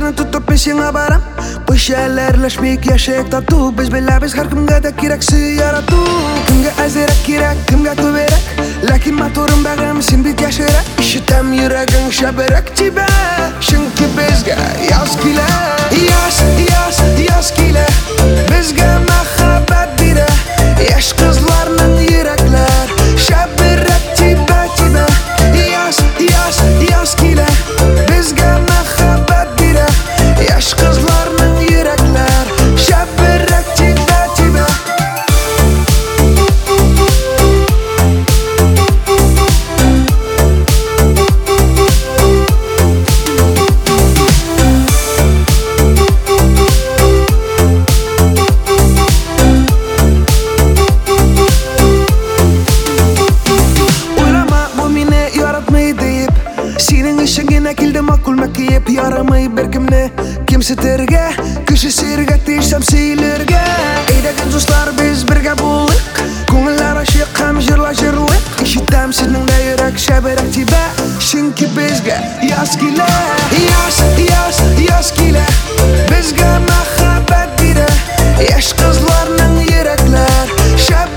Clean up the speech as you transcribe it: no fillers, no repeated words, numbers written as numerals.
Başını tutup ben sana baram. Bu şeylerleşmek yaşayık tatlı. Biz biliriz her kimge de gereksi yaratı. Kimge azirek gerek, kimge töberek. Lakin motorum bağım sen bit yaşayırak. İşitem yüreğin şaberek cibe. Çünkü bizge yaz kile. Yaz kile. Bizge mehabet bire. Yaş kızlarının yürekler şaberek cibe cibe. Yaz kile. Bizge mehabet bire. Yaş kızlarının yürekler şaberek cibe cibe. Senin işine kildim akıl mekiyip yaramayı berkimle kimse terge kişi sirge tişsem silirge eydegen dostlar biz birge bulduk ko'ngillar aşık hem jırla jırlık işitem senin de yürek şaberek tibe çünkü bizge yaz kile yaz kile bizge mehabet bire yaş kızlarının yürekler şaberek